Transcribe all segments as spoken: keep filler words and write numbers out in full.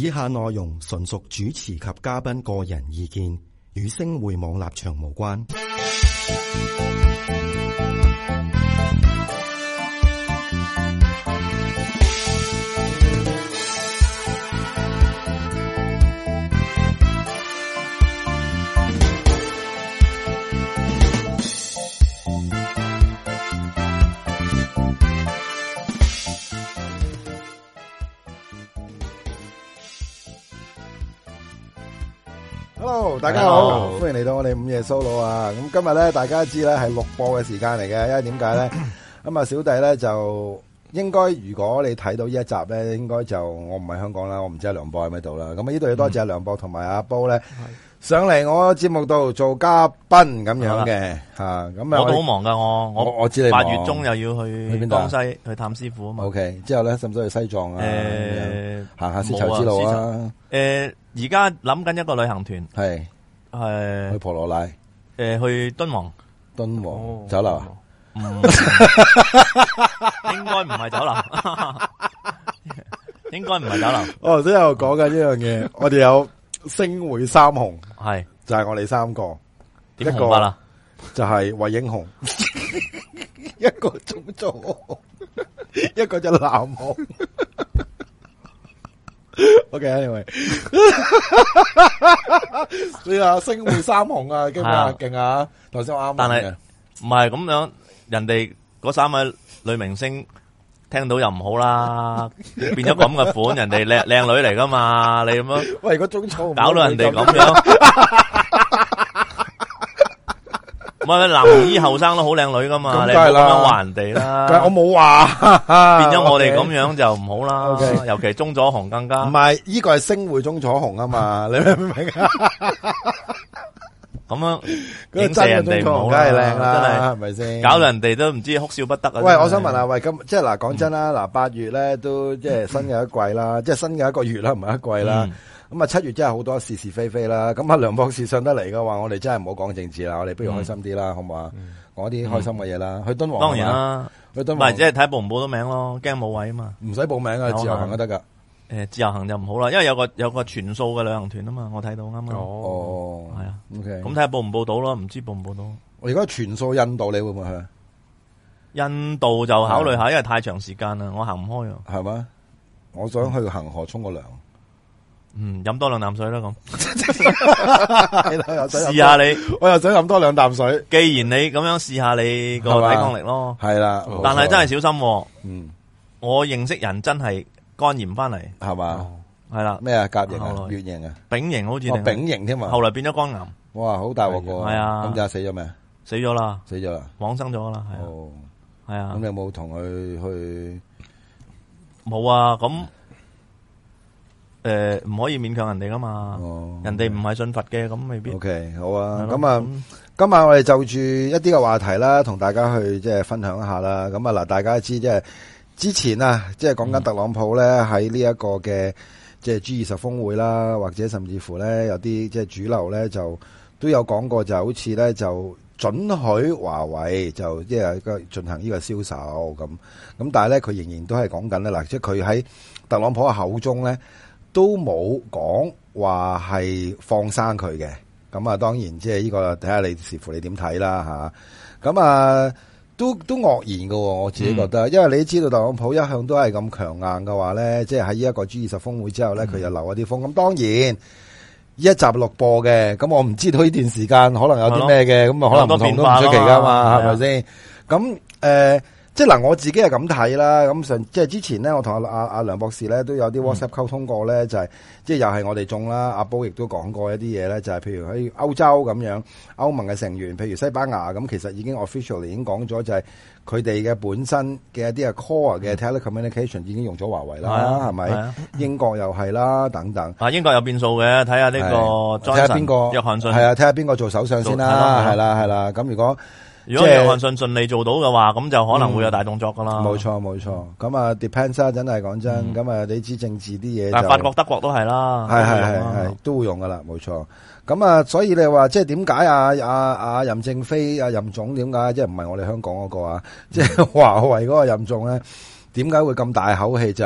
以下內容純屬主持及嘉賓個人意見，與星匯網立場無關。 Hello， 大家好，歡迎嚟到我哋午夜 solo 啊！咁今日咧，大家知咧係錄播嘅時間嚟嘅，因為點解咧？咁啊，小弟咧就應該，如果你睇到呢一集咧，應該就我唔喺香港啦，我唔知阿梁博喺咪度啦。咁啊，呢度要多謝阿梁博同埋阿煲咧上嚟我節目度做嘉賓咁樣嘅吓。咁啊， 我都好忙噶，我我我知你八月中又要去去邊度江西去探師傅啊嘛。 OK， 之後咧，使唔使去西藏啊？ 誒， 行下絲綢之路啊？ 誒，而家諗緊一個旅行團， 係係去婆羅乃， 誒去敦煌， 敦煌酒樓啊？ 嗯，應該唔係酒樓，應該唔係酒樓。 我頭先又講緊呢樣嘢，我哋有星匯三雄， 係就係我哋三個， 點紅法啦？ 就係惠英紅，一個中咗紅，一個就藍紅。OK，anyway， 你話星匯三雄啊，勁啊，勁啊！頭先我啱， 但係唔係咁樣，人哋嗰三位女明星聽到又唔好啦，變咗咁嘅款，人哋靚靚女嚟噶嘛，你咁樣， 喂，如果中錯， 搞到人哋咁樣。唔係藍紅衣後生都好靚女噶嘛，你唔好咁樣話人哋啦。 我冇話， 變咗我哋咁樣就唔好啦。Okay. 尤其中咗紅更加。 唔係，呢個係星匯中咗紅啊嘛，你明唔明啊？ 咁樣影射人哋唔好啦， 梗係靚啦， 真係係咪先？ 搞到人哋都唔知哭笑不得啊！ 喂，我想問下，喂，咁即係嗱，講真啦，嗱，八月咧都即係新嘅一季啦，即係新嘅一個月啦，唔係一季啦。咁啊，七月真係好多是是非非啦。咁啊，梁博士上得嚟嘅話，我哋真係唔好講政治啦，我哋不如開心啲啦，好唔好啊？講啲開心嘅嘢啦。去敦煌當然啦， 去敦煌， 唔係即係睇報唔報到名咯，驚冇位啊嘛。 唔使報名啊，自由行都得噶。 誒，自由行就唔好啦，因為有個有個全數嘅旅行團啊嘛，我睇到啱啱。 哦， 係啊 ，OK。 咁睇下報唔報到咯，唔知報唔報到。 我如果全數印度，你會唔會去？ 印度就考慮下，因為太長時間啦，我行唔開啊。 係嘛？我想去恒河沖個涼。 嗯，飲多兩啖水啦咁。 試下你， 我又想飲多兩啖水。 既然你咁樣試下你個抵抗力咯。 係啦， 但係真係小心。 嗯， 我認識人真係肝炎翻嚟， 係嘛？ 係啦。 咩啊？甲型啊？乙型啊？ 丙型好似。 哦，丙型添啊。 後來變咗肝癌。 哇，好大鑊個。 係啊。 咁就死咗未？ 死咗啦。 死咗啦。 往生咗啦，係啊。 哦。 係啊。 咁你有冇同佢去？ 冇啊，咁。誒，唔、呃、可以勉強人哋噶嘛？ 哦、 人哋唔係信佛嘅，咁未必。 O、okay, K， 好啊。咁啊，今晚我哋就住一啲嘅話題啦，同大家去即係分享一下啦。咁啊嗱，大家知即係之前啊，即係講緊特朗普咧喺呢一個嘅即係 G 二十峰會啦，或者甚至乎咧有啲即係主流咧就都有講過，就好似咧就准許華為就即係個進行呢個銷售咁。咁但係咧佢仍然都係講緊咧嗱，即係佢喺特朗普嘅口中咧。都冇講話係放生佢嘅，咁啊當然即係呢個睇下你視乎你點睇啦吓，咁啊都都愕然喎。我自己覺得，嗯、因為你知道特朗普一向都係咁強硬嘅話咧，即係喺呢一個 G 二十峰會之後咧，佢又留一啲風。咁、嗯、當然呢一集錄播嘅，咁我唔知道呢段時間可能有啲咩嘅，咁啊可能唔同都唔出奇噶嘛，係咪先？咁誒。即係嗱，我自己係咁睇啦。咁上即係之前咧，我同阿阿阿梁博士咧都有啲 WhatsApp 溝通過咧，嗯、就係即係又係我哋中啦。阿煲亦都講過一啲嘢咧，就係、是、譬如喺歐洲咁樣，歐盟嘅成員，譬如西班牙咁，其實已經 officially 已經講咗，就係佢哋嘅本身嘅一啲嘅 core 嘅 telecommunication 已經用咗華為啦，係咪、啊？英國又係啦，等等。 啊，英國有變數嘅，睇下呢個睇下邊個約翰遜係啊，睇下邊個做首相先啦，係啦係啦。咁如果如果約翰遜順利做到嘅話，咁就可能會有大動作噶啦。 冇錯冇錯，咁啊 depends 啊，真係講真，咁啊你知政治啲嘢。 但係法國德國都係啦， 係係係係都會用噶啦，冇錯。咁啊，所以你話即係點解啊啊啊任正非啊任總點解即係唔係我哋香港嗰個啊？即係華為嗰個任總咧，點解會咁大口氣？就係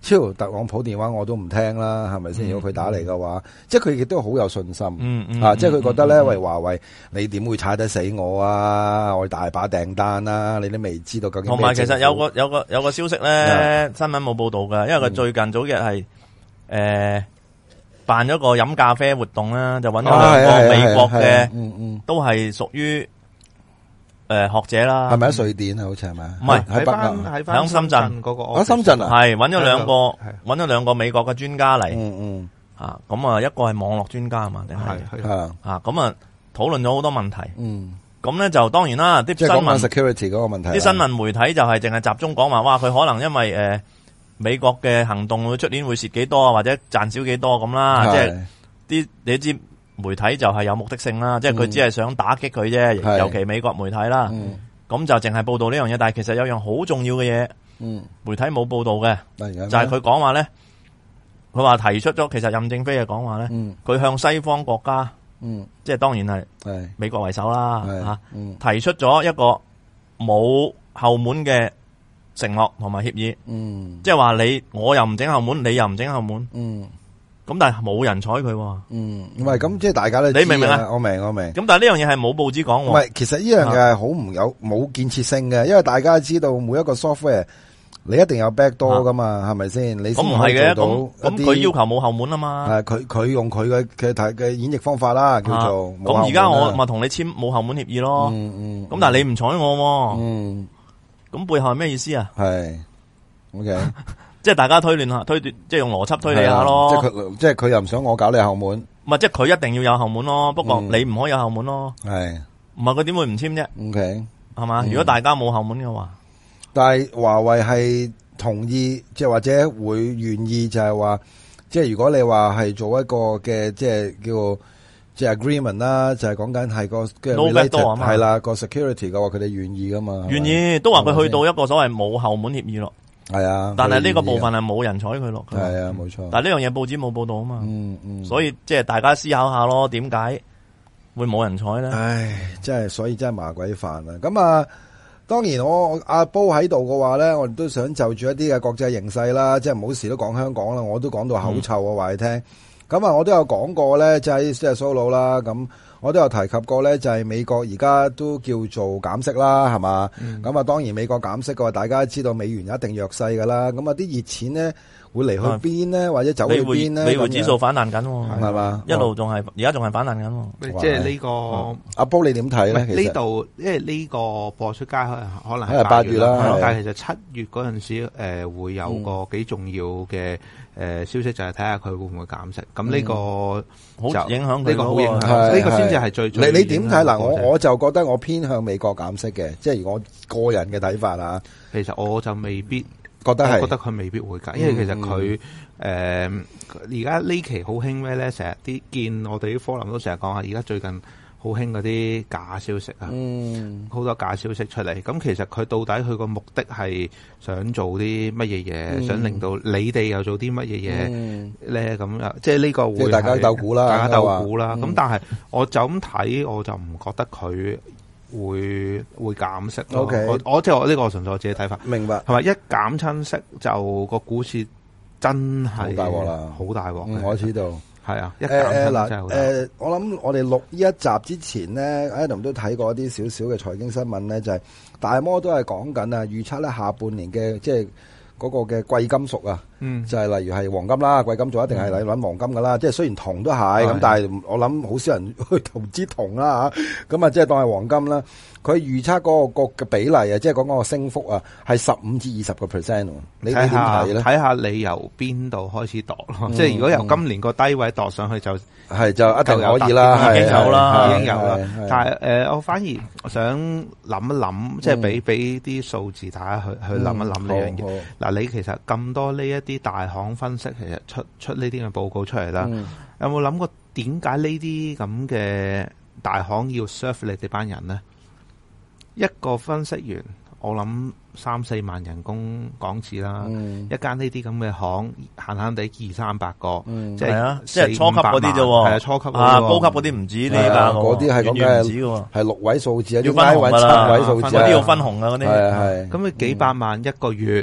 超特朗普電話我都唔聽啦，係咪先？如果佢打嚟嘅話，即係佢亦都好有信心， 嗯嗯啊，即係佢覺得咧， 嗯嗯喂，華為你點會踩得死我啊？我大把訂單啦，你都未知道究竟。 同埋其實有個有個有個消息咧，新聞冇報道㗎，因為佢最近早幾日係誒辦咗個飲咖啡活動啦，就揾咗兩個美國嘅， 嗯嗯， 都係屬於誒學者啦。 係咪喺瑞典啊？好似係咪？ 唔係喺北翻歐， 喺翻喺深圳嗰個啊深圳啊， 係揾咗兩個係揾咗兩個美國嘅專家嚟。 嗯嗯， 啊，咁啊，一個係網絡專家嘛，定係係係啊， 啊，咁啊，討論咗好多問題。 嗯， 咁咧就當然啦，啲新即係講緊聞 security 嗰個問題啦， 啲新聞媒體就係淨係集中講話，哇，佢可能因為誒、呃、美國嘅行動會出年會蝕幾多啊，或者賺少幾多咁啦，即係啲你知媒體就係有目的性啦，即係佢只係想打擊佢啫， 係尤其美國媒體啦。 嗯咁就淨係報道呢樣嘢，但係其實有樣好重要嘅嘢， 嗯， 媒體冇報道嘅， 就就係佢講話咧，佢話提出咗，其實任正非嘅講話咧， 嗯佢向西方國家， 嗯即係當然係係美國為首啦， 係吓嗯提出咗一個冇後門嘅承諾同埋協議， 嗯即係話你我又唔整後門，你又唔整後門， 嗯咁但係冇人睬佢喎。 嗯，唔係咁，即係大家都你明唔明啊？ 我明我明。 咁但係呢樣嘢係冇報紙講喎。 唔係，其實呢樣嘢係好唔有冇建設性嘅，因為大家知道每一個 software 你一定有 backdoor 噶嘛，係咪先？你咁唔先可以係嘅， 做到咁咁一啲佢要求冇後門啊嘛。 係佢佢用佢嘅嘅睇嘅演繹方法啦，叫做冇後門啦。 咁而家我咪同你簽冇後門協議咯。 嗯嗯。 咁但係你唔睬我喎。 嗯。 咁背後係咩意思啊？ 係。OK。 即係大家推斷下，推斷即係用邏輯推理下咯。 即係佢，即係佢又唔想我搞你後門。 唔係，即係佢一定要有後門咯。不過嗯你唔可以有後門咯。 係。 唔係佢點會唔簽啫？ OK。 係嘛？ 嗯如果大家冇後門嘅話， 但係華為係同意，即係或者會願意，就係話，即係如果你話係做一個嘅，即係叫即係 agreement 啦，就係講緊係個嘅 No backdoor 啊嘛係啦，個 security 嘅話，佢哋願意噶嘛。 願意都話佢去到一個所謂冇後門協議咯。 係啊， 但係呢個部分係冇人睬佢咯。 係啊，冇錯。 但係呢樣嘢報紙冇報道啊嘛。 嗯嗯。 所以即係大家思考下咯，點解會冇人睬咧？ 唉，真係所以真係麻鬼煩啊！咁啊，當然我阿煲喺度嘅話咧，我哋都想就住一啲嘅國際形勢啦，即係唔好時都講香港啦，我都講到口臭啊，話你聽。咁啊，我都有講過咧，就係即係 Solo 啦，咁我都有提及過咧，就係美國而家都叫做減息啦，係嘛？咁啊、嗯，當然美國減息嘅話，大家知道美元一定弱勢噶啦，咁啊啲熱錢咧會離去邊咧，或者走去邊咧？ 美匯指數反彈緊， 係嘛？ 一路仲係而家仲係反彈緊。 即係呢個阿煲你點睇咧？ 呢度因為呢個播出街可能可能係八月啦， 但係其實七月嗰陣時誒會有個幾重要嘅誒消息，就係睇下佢會唔會減息。咁呢個好影響佢， 呢個好影響，呢個先至係最最。 你你點睇嗱？我我就覺得我偏向美國減息嘅，即係我個人嘅睇法啊。 其實我就未必覺得係， 覺得佢未必會減，因為其實佢誒而家呢期好興咩咧？成日啲見我哋啲科林都成日講下，而家最近好興嗰啲假消息啊， 嗯， 好多假消息出嚟。咁其實佢到底佢個目的係想做啲乜嘢嘢？嗯、想令到你哋又做啲乜嘢嘢咧？咁、嗯、即係呢個會即係大家鬥估啦， 大家鬥估啦。咁、 嗯、 但係我就咁睇，我就唔覺得佢會會減息咯。 Okay. 我我即係我呢個純粹我自己睇法。 明白係咪一減親息就個股市真係好大鑊啦， 好大鑊、 嗯。我知道。 係啊，一減親嗱， 真係好大。 誒，我諗我哋錄呢一集之前咧 ，Adam 都睇過一啲少少嘅財經新聞咧，就係、是、大摩都係講緊啊，預測咧下半年嘅即係嗰個嘅貴金屬啊， 嗯， 就係例如係黃金啦，貴金屬一定係嚟揾黃金噶啦，即係雖然銅都係咁，但係我諗好少人去投資銅啦吓，咁啊即係當係黃金啦。佢預測嗰個個嘅比例啊，即係講嗰個升幅啊，係十五至二十個 percent。你你點睇咧？ 睇下你由邊度開始度咯，嗯、即係如果由今年個低位度上去就係就一定可以啦， 已經有啦， 已經有啦。但係誒、呃，我反而想諗一諗，嗯、即係俾俾啲數字大家去去諗一諗呢樣嘢。嗱，你其實咁多呢一啲大行分析，其實出出呢啲嘅報告出嚟啦，嗯、有冇諗過點解呢啲咁嘅大行要 serve 你哋班人咧？一個分析員，我諗三四萬人工港紙啦，嗯、一間呢啲咁嘅行，閒閒地二三百個， 嗯、 即係啊，即係初級嗰啲啫， 係啊，初級啊，高級嗰啲唔止呢㗎， 嗰啲係講嘅係六位數字啊，要分紅㗎啦，七位數字嗰啲要分紅啊，嗰啲係係， 咁你幾百萬一個月。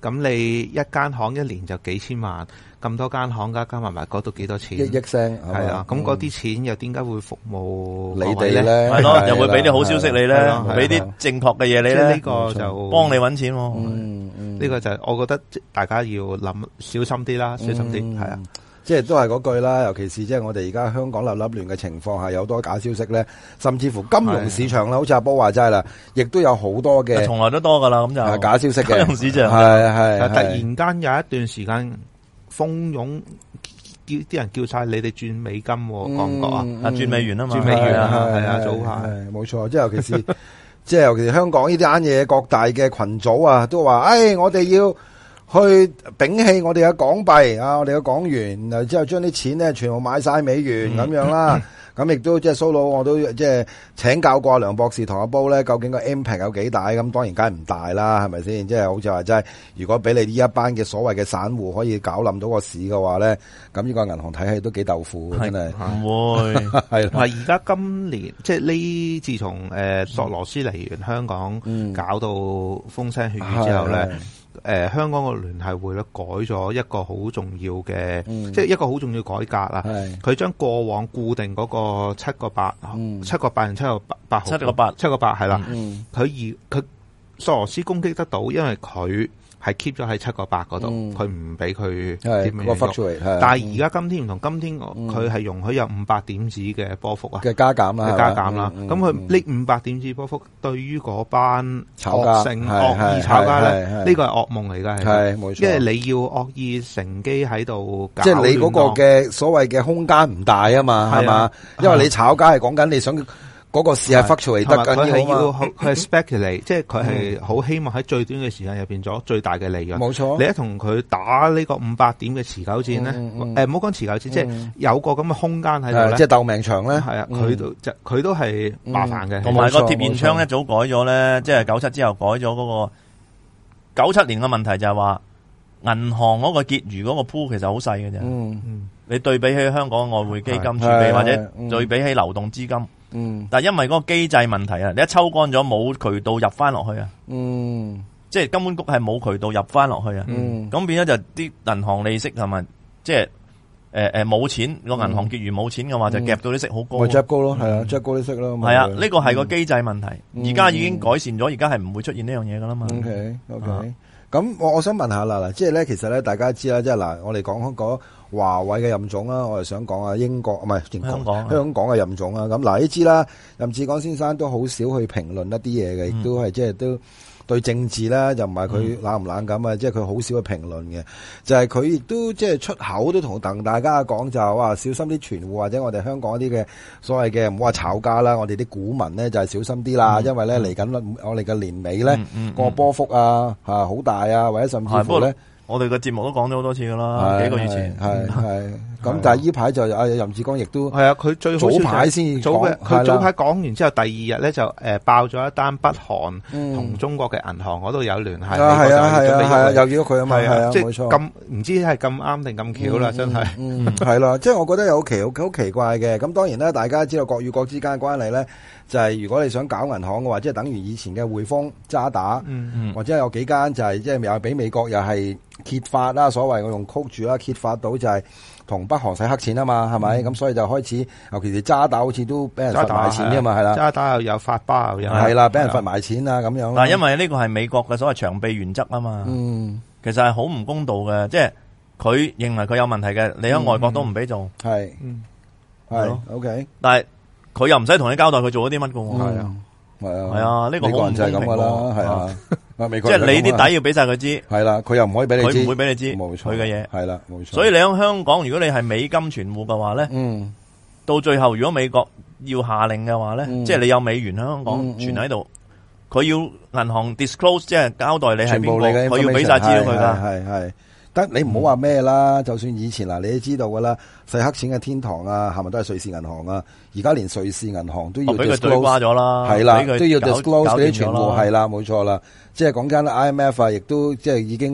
咁你一間行一年就幾千萬，咁多間行加加埋埋嗰度幾多錢？ 億億聲係啊，咁嗰啲錢又點解會服務你哋咧？ 係咯，又會俾啲好消息你咧，俾啲正確嘅嘢你咧， 呢個就幫你搵錢。 嗯嗯， 呢個就係我覺得大家要諗小心啲啦，小心啲係啊。 即係都係嗰句啦，尤其是即係我哋而家香港立立亂嘅情況下，有多假消息咧，甚至乎金融市場啦，好似阿波話齋啦，亦都有好多嘅， 從來都多噶啦，咁就假消息嘅金融市場係係突然間有一段時間蜂擁，叫啲人叫晒你哋轉美金，覺唔覺啊？ 啊，轉美元啊嘛， 轉美元啊，係啊，早排冇錯，即係尤其是即係尤其是香港呢啲單嘢，各大嘅群組啊，都話，誒，我哋要去摒棄我哋嘅港幣啊，我哋嘅港元，然後之後將啲錢咧全部買晒美元咁、嗯、樣啦。咁亦都即係蘇佬，我都即係請教過梁博士同阿煲咧，究竟個 impact 有幾大？咁當然梗係唔大啦，係咪先？即係好似話真係，如果俾你呢一班嘅所謂嘅散戶可以搞冧到個市嘅話咧，咁呢個銀行體系都幾豆腐，真係唔會係。係而家今年即係呢，自從誒索羅斯嚟完香港，嗯、搞到風聲血雨之後咧。誒、呃，香港個聯繫匯率改咗一個好重要嘅，嗯、即係一個好重要改革啦。佢將過往固定嗰個七個八，七個八定七個八八毫，七個八，七個八係啦。佢而佢索羅斯攻擊得到，因為佢係 keep 咗喺七個八嗰度，佢唔俾佢點樣喐。但係而家今天唔同，今天佢係容許有五百點子嘅波幅啊嘅加減啦， 嘅加減啦。咁佢呢五百點子波幅對於嗰班惡性惡意炒家咧，呢個係噩夢嚟㗎，係冇錯。因為你要惡意乘機喺度搞， 即係你嗰個嘅所謂嘅空間唔大啊嘛，係嘛？因為你炒家係講緊你想。嗰個市係 fluctuate 得緊要啊嘛，佢係 speculate，即係佢係好希望喺最短嘅時間入邊做最大嘅利潤。 冇錯， 你一同佢打呢個五百點嘅持久戰咧，誒唔好講持久戰，即係有個咁嘅空間喺度咧， 即係鬥命場咧。 係啊，佢都即係佢都係麻煩嘅。 同埋個貼現窗一早改咗咧，即係九七之後改咗嗰個九七年嘅問題就係話銀行嗰個結餘嗰個 pool 其實好細嘅啫。嗯嗯，你對比起香港外匯基金儲備或者對比起流動資金。嗯，但係因為嗰個機制問題啊，你一抽乾咗冇渠道入翻落去啊，嗯，即係金管局係冇渠道入翻落去啊，嗯，咁變咗就啲銀行利息同埋即係誒誒冇錢個銀行結餘冇錢嘅話就夾到啲息好高， 咪夾高咯，係啊，夾高啲息咯， 係啊，呢個係個機制問題，而家已經改善咗，而家係唔會出現呢樣嘢噶啦嘛。 OK OK，咁我我想問下啦，嗱，即係咧，其實咧，大家知啦，即係嗱，我哋講嗰華為嘅任總啦，我哋想講啊英國唔係香港香港嘅任總啊，咁嗱，你知啦，任志剛先生都好少去評論一啲嘢嘅，亦、嗯、都係即係都對政治咧，就唔係佢冷唔冷感啊，即係佢好少去評論嘅，就係佢亦都即係出口都同鄧大家講就係話小心啲存戶或者我哋香港啲嘅所謂嘅唔好話炒家啦，我哋啲股民咧就係小心啲啦，嗯、因為咧嚟緊我哋嘅年尾咧、嗯嗯、個波幅啊吓好大啊，或者甚至乎咧。 我哋嘅節目都講咗好多次噶啦，幾個月前係係咁，但係呢排就阿任志剛亦都係啊，佢最好早排先早佢早排講完之後，第二日咧就誒爆咗一單北韓同中國嘅銀行嗰度有聯繫，係啊係啊係啊，又見到佢啊嘛，係啊， 即係咁唔知係咁啱定咁巧啦，真係係啦，即係我覺得有好奇好好奇怪嘅。咁當然啦，大家知道國與國之間嘅關係咧，就係如果你想搞銀行嘅話，即係等於以前嘅匯豐、渣打，或者有幾間就係即係又係俾美國又係。揭發啦，所謂我用曲住啦，揭發到就係同北韓洗黑錢啊嘛，係咪？咁、嗯、所以就開始，尤其是渣打好似都俾人罰埋錢㗎嘛，係啦。 渣打又有發包又係啦，俾人罰埋錢啊咁樣。 但係因為呢個係美國嘅所謂長臂原則啊嘛，嗯，其實係好唔公道嘅，即係佢認為佢有問題嘅，你喺外國都唔俾做，係、 嗯，係、嗯、，OK。 但係佢又唔使同你交代佢做咗啲乜嘅，係、 嗯、 啊。 係啊， 係啊，呢個好唔公平㗎啦，係啊， 即係你啲底要俾晒佢知， 係啦，佢又唔可以俾你知， 佢唔會俾你知， 冇錯， 佢嘅嘢係啦，冇錯。 所以你喺香港，如果你係美金存戶嘅話咧，嗯，到最後如果美國要下令嘅話咧，即係你有美元喺香港存喺度，佢要銀行 disclose 即係交代你係邊個，佢要俾晒資料佢噶， 係係。得你唔好話咩啦，就算以前嗱，你都知道噶啦，洗黑錢嘅天堂啊，係咪都係瑞士銀行啊？而家連瑞士銀行都要 disclose 咗啦， 係啦，都要 disclose 嗰啲存戶係啦，冇錯啦。即係講緊 I M F 啊，亦都即係已經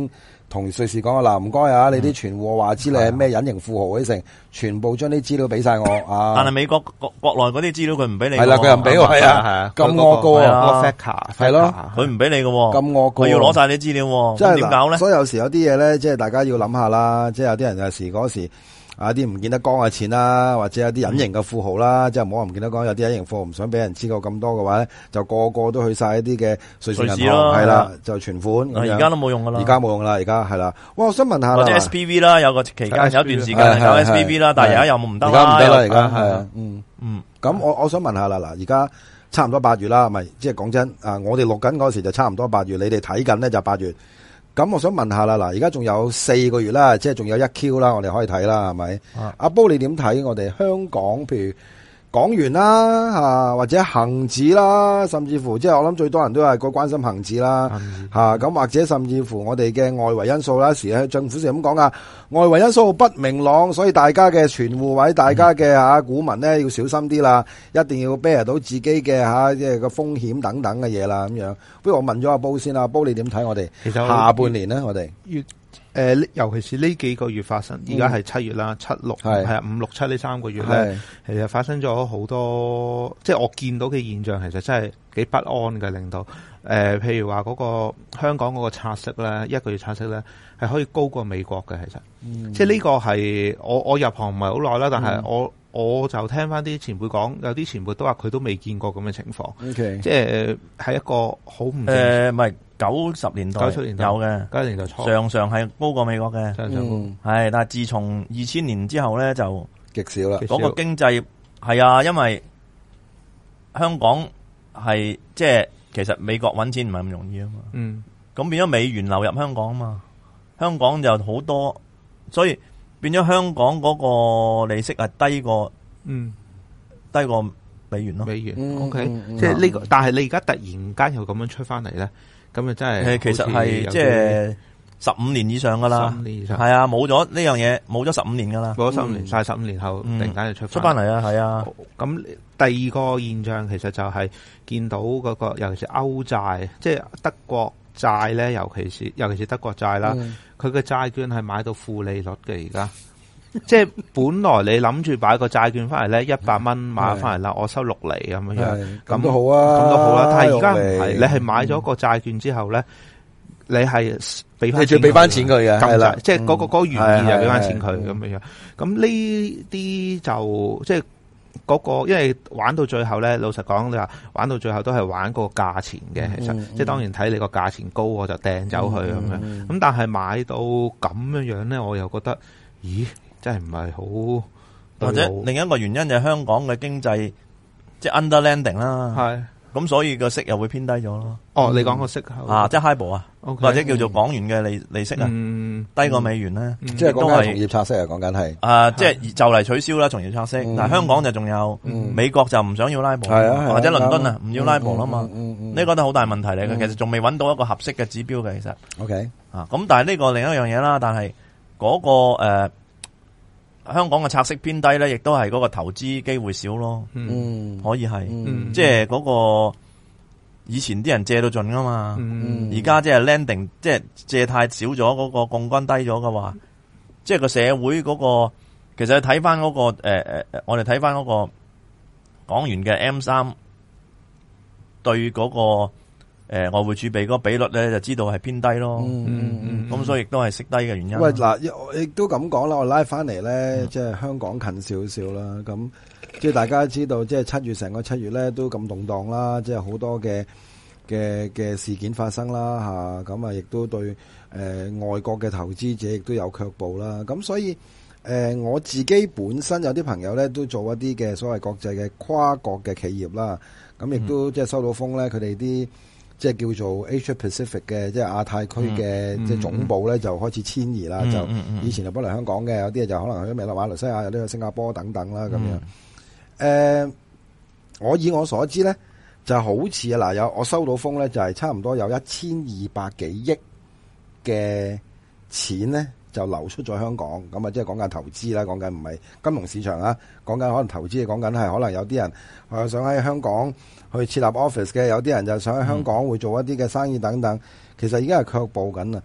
同瑞士講啊，嗱唔該啊，你啲存戶話知你係咩隱形富豪嗰啲成，全部將啲資料俾晒我啊！ 但係美國國國內嗰啲資料佢唔俾你， 係啦，佢又唔俾我，係啊， 係啊， 咁惡噶喎， 個 factor 係咯， 佢唔俾你噶， 咁惡噶， 佢要攞晒你資料， 即係點搞咧？ 所以有時有啲嘢咧，即係大家要諗下啦，即係有啲人有時嗰時。啊！啲唔見得光嘅錢啦，或者有啲隱形嘅富豪啦，嗯、即係唔好話唔見得光，有啲隱形富豪唔想俾人知道咁多嘅話咧，就個個都去晒一啲嘅瑞士銀行，係啦，就存款。 而家都冇用噶啦， 而家冇用啦，而家係啦。哇！我想問下啦， 或者 S P V 啦，有個期間有一段時間係搞 S P V 啦，但係而家又唔得啦， 而家唔得啦，而家係啊，嗯嗯。 咁我我想問下啦，嗱，而家差唔多八月啦，咪即係講真啊，我哋錄緊嗰時就差唔多八月，你哋睇緊咧就八月。咁我想問下啦，嗱，而家仲有四個月啦，即係仲有一 Q 啦，我哋可以睇啦，係咪？阿、啊、煲你點睇我哋香港，譬如港元啦，吓或者恒指啦，甚至乎即係我諗最多人都係個關心恒指啦，吓咁、嗯、或者甚至乎我哋嘅外圍因素啦，時咧政府成日咁講噶，外圍因素不明朗，所以大家嘅存戶或者大家嘅吓股民咧要小心啲啦，一定要 bear 到自己嘅吓即係個風險等等嘅嘢啦，咁樣。不如我問咗阿煲先啦，煲你點睇我哋下半年咧？我哋月誒，尤其是呢幾個月發生，而家係七月啦，七六係啊，五六七呢三個月咧，其實發生咗好多，即係我見到嘅現象，其實真係幾不安嘅，令到誒，譬如話嗰個香港嗰個拆息咧，一個月拆息咧係可以高過美國嘅，其實，嗯、即係呢個係我我入行唔係好耐啦，但係我。嗯我就聽翻啲前輩講，有啲前輩都話佢都未見過咁嘅情況，okay. 即係係一個好唔誒，唔係九十年代，九十年代有嘅， 九十年代初常常係高過美國嘅，常常係、嗯，但係自從二千年之後咧就極少啦。 嗰個經濟係啊，因為香港係即係其實美國搵錢唔係咁容易啊嘛，嗯，咁變咗美元流入香港啊嘛，香港就好多，所以。變咗香港嗰個利息係低過，嗯，低過美元咯。美元、嗯、，OK，、嗯、 即係呢、這個，嗯、但係你而家突然間又咁樣出翻嚟咧，咁啊真係， 其實係即係十五年以上噶啦，十五年以上係啊，冇咗呢樣嘢，冇咗十五年噶啦， 冇咗十五年，晒十五年後突然間就出出翻嚟啊，係啊。 咁第二個現象其實就係見到嗰、那個，尤其是歐債，即係德國債咧，尤其是尤其是德國債啦。嗯佢嘅債券係買到負利率嘅，而家即係本來你諗住擺個債券翻嚟咧，一百蚊買翻嚟啦，我收六厘咁樣樣，咁都好啊，咁都好啦。但係而家唔係，你係買咗個債券之後咧，你係俾翻，你仲要俾翻錢佢嘅，係啦，即係嗰個嗰個原意就俾翻錢佢咁樣樣。咁呢啲就即係。嗰、那個，因為玩到最後咧，老實講，你話玩到最後都係玩個價錢嘅，其實、嗯、即係當然睇你個價錢高，我就掟走佢咁樣。咁、嗯嗯、但係買到咁樣樣咧，我又覺得，咦，真係唔係好。 或者另一個原因就係香港嘅經濟即係 under landing 啦，係咁，所以個息又會偏低咗咯。 哦，你講個息口啊，即係 HIBOR 啊，或者叫做港元嘅利利息啊，嗯、低過美元咧、嗯嗯， 即係講緊從業拆息啊，講緊係啊，即係就嚟取消啦，從業拆息。但係香港就仲有、嗯，美國就唔想要 LIBOR，係啊，或者倫敦啊唔要 LIBOR 啦嘛，呢、嗯嗯嗯、個都好大問題嚟嘅、嗯。其實仲未揾到一個合適嘅指標嘅，其實。 OK 啊，咁但係呢個另一樣嘢啦，但係嗰、那個誒、呃、香港嘅拆息偏低咧，亦都係嗰個投資機會少咯。嗯，可以係、嗯，即係嗰、那個。以前啲人借到盡噶嘛，而家即係 landing， 即係借貸少咗，嗰個槓桿低咗嘅話，即係個社會嗰個，其實睇翻嗰個誒誒誒，我哋睇翻嗰個港元嘅 M 三對嗰個誒外匯儲備嗰個比率咧，就知道係偏低咯。嗯嗯嗯，咁所以亦都係息低嘅原因。 喂，嗱，亦都咁講啦，我拉翻嚟咧，即係香港近少少啦，咁。即係大家知道，即係七月成個七月咧都咁動盪啦，即係好多嘅嘅嘅事件發生啦吓，咁啊亦都對誒、呃、外國嘅投資者亦都有卻步啦。咁所以誒、呃、我自己本身有啲朋友咧都做一啲嘅所謂國際嘅跨國嘅企業啦，咁亦都即係收到風咧，佢哋啲即係叫做 Asia Pacific 嘅即係亞太區嘅、嗯、即係總部咧就開始遷移啦、嗯，就以前就搬嚟香港嘅，有啲就可能去咗美馬來西亞，有啲去新加坡等等啦咁樣。嗯誒、呃，我以我所知咧，就好似啊嗱，有我收到風咧，就係、是、差唔多有一千二百幾億嘅錢咧，就流出咗香港。咁啊，即係講緊投資啦，講緊唔係金融市場啊，講緊可能投資，講緊係可能有啲人誒想喺香港去設立 office 嘅，有啲人就想喺香港會做一啲嘅生意等等。其實已經係卻步緊啦。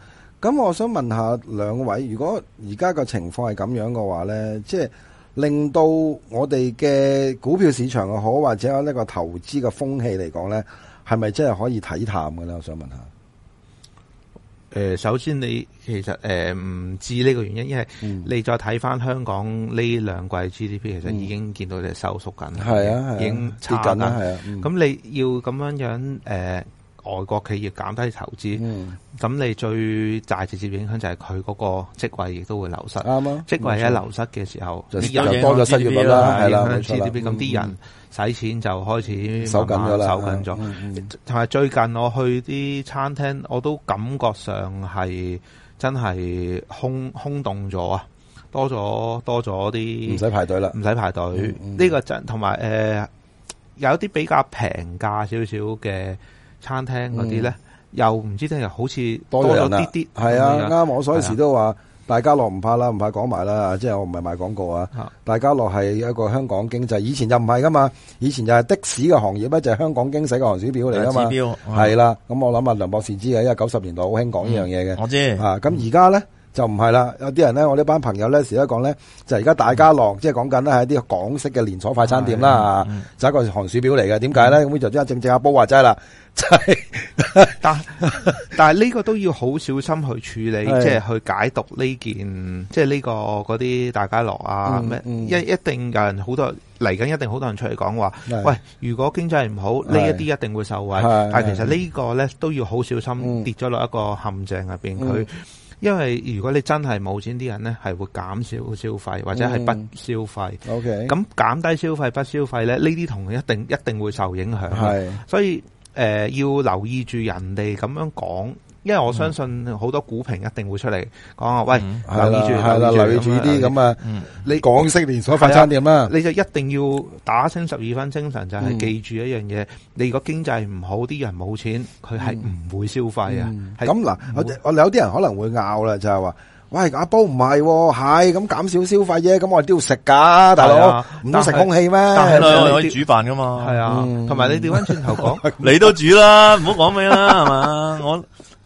咁我想問下兩位，如果而家個情況係咁樣嘅話咧，即係令到我哋嘅股票市場又好，或者呢個投資嘅風氣嚟講咧，係咪真係可以睇淡嘅咧？我想問下。 誒、呃，首先你其實誒唔知呢個原因，因為你再睇翻香港呢兩季 G D P，其實已經見到你收縮緊，係、嗯、啊，已經差緊啦，係啊。咁、嗯、你要咁樣樣誒、呃，外國企業減低投資，咁、嗯、你最大直接影響就係佢嗰個職位亦都會流失。啱啊，職位一流失嘅時候，就又多咗失業率啦，係啦 ，G D P 咁啲人。使錢就開始收緊咗啦，收緊咗。同埋、嗯嗯、最近我去啲餐廳，我都感覺上係真係空空洞咗啊，多咗多咗啲，唔使排隊啦，唔使排隊。呢、嗯嗯呢個真同埋誒有啲、呃、比較平價少少嘅餐廳嗰啲咧，又唔知點解好似多咗啲啲。係啊，啱我所以時都話。大家樂唔怕啦，唔怕講埋啦，即係我唔係賣廣告啊。大家樂係一個香港經濟，以前就唔係噶嘛，以前就係的士嘅行業咧，就係香港經濟嘅行指標嚟噶嘛。指標係啦，咁我諗啊，梁博士知嘅，因為九十年代好興講呢樣嘢嘅。我知啊，咁而家咧就唔係啦，有啲人咧，我呢班朋友咧時都講咧，就而家大家樂即係講緊咧係一啲港式嘅連鎖快餐店啦，就係一個寒暑表嚟嘅。點解咧？咁就即係正正阿波話齋啦。就係，但但係呢個都要好小心去處理，即係去解讀呢件，即係呢個嗰啲大家樂啊，咩、嗯嗯、一一定有人好多嚟緊，一定好多人出嚟講話，喂，如果經濟唔好，呢一啲一定會受惠，但係其實呢個咧都要好小心跌咗落一個陷阱入邊，佢、嗯、因為如果你真係冇錢，啲人咧係會減少消費或者係不消費。O K，咁減低消費不消費咧，呢啲同一定一定會受影響，係，所以。誒、呃，要留意住人哋咁樣講，因為我相信好多股評一定會出嚟講啊，喂，嗯、留意住，係啦，留意住呢啲咁啊，你港式連鎖快餐店啦，你就一定要打醒十二分精神，就係、是、記住一樣嘢、嗯，你如果經濟唔好，啲人冇錢，佢係唔會消費啊。咁、嗯、嗱，我我有啲人可能會拗啦，就係、是、話。喂，阿煲唔係，係咁減少消費啫，咁我哋都要食噶，大佬，唔通食空氣咩？但係你可以煮飯噶嘛？係啊，同埋你調翻轉頭講，你都煮啦，唔好講咩啦，係嘛？我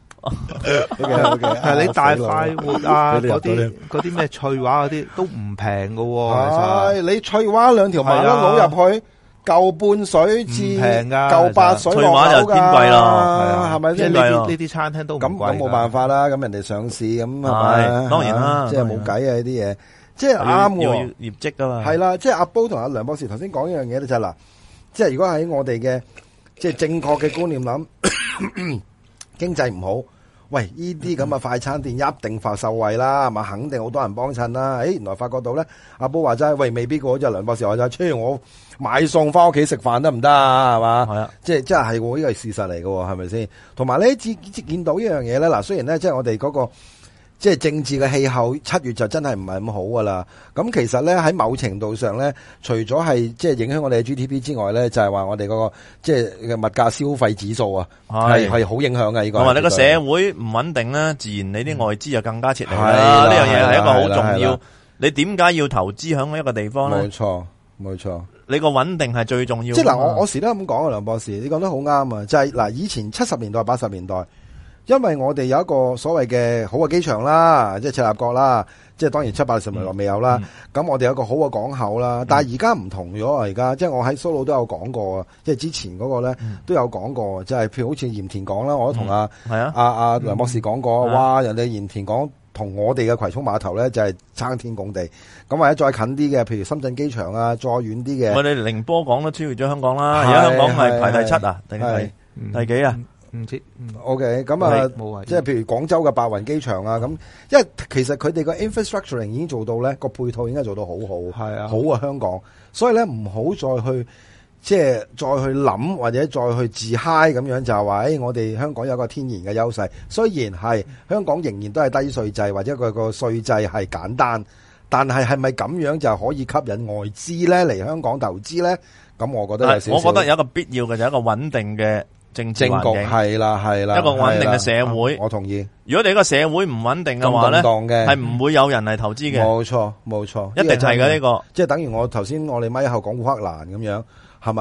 係你大快活啊，嗰啲嗰啲咩翠華嗰啲都唔平噶，係你翠華兩條麻甩佬入去。舊半水至平噶，舊八水落口噶，偏貴咯，係咪？即係呢啲呢啲餐廳都咁咁冇辦法啦。咁人哋上市咁係咪？當然啦，即係冇計啊！呢啲嘢即係啱喎，要業績噶嘛。係啦，即係阿煲同阿梁博士頭先講一樣嘢咧，就係嗱，即係如果喺我哋嘅即係正確嘅觀念諗，經濟唔好，喂，呢啲咁嘅快餐店一定發受惠啦，係嘛？肯定好多人幫襯啦。誒，原來發覺到咧，阿煲話齋，喂，未必個，即係梁博士話齋，雖然我。買餸翻屋企食飯得唔得啊？係嘛？係啊，即係即係係呢個係事實嚟嘅，係咪先？同埋咧，見見到呢樣嘢咧，嗱，雖然咧，即係我哋嗰個即係政治嘅氣候，七月就真係唔係咁好噶啦。咁其實咧喺某程度上咧，除咗係即係影響我哋嘅 G D P 之外咧，就係話我哋嗰個即係嘅物價消費指數啊，係係好影響嘅呢個。同埋你個社會唔穩定咧，自然你啲外資就更加撤離啦。呢樣嘢係一個好重要。你點解要投資響一個地方咧？冇錯，冇錯。你個穩定係最重要的。即係嗱，我我時都咁講啊，梁博士，你講得好啱啊！就係、是、嗱，以前七十年代、八十年代，因為我哋有一個所謂嘅好嘅機場啦，即係赤鱲角啦，即係當然七八十年代未有啦。咁、嗯、我哋有一個好嘅港口啦，嗯、但係而家唔同咗啊！而家即係我喺 Solo 都有講過啊，即係之前嗰個咧、嗯、都有講過，即係譬如好似鹽田港啦，我都同阿係啊阿阿梁博士講過，嗯、哇！人哋鹽田港。同我哋嘅葵涌碼頭咧就係爭天共地，咁或者再近啲嘅，譬如深圳機場啊，再遠啲嘅。我哋寧波港都超越咗香港啦，而家香港係排第七啊，定係第幾啊？唔知。O K， 咁啊，即係譬如廣州嘅白雲機場啊，咁因為其實佢哋個 infrastructuring 已經做到咧，個配套應該做到好好，係啊，好啊香港，所以咧唔好再去。即係再去諗或者再去自嗨咁樣就係話，誒，我哋香港有個天然嘅優勢，雖然係香港仍然都係低稅制或者佢個稅制係簡單，但係係咪咁樣就可以吸引外資咧嚟香港投資咧？咁我覺得有少少，我覺得有一個必要嘅就係一個穩定嘅政治環境，係啦係啦，一個穩定嘅社會。我同意。如果你個社會唔穩定嘅話咧，係唔會有人嚟投資嘅。冇錯冇錯，一定係嘅呢個，即係等於我頭先我哋咪後講烏克蘭咁樣。係嘛？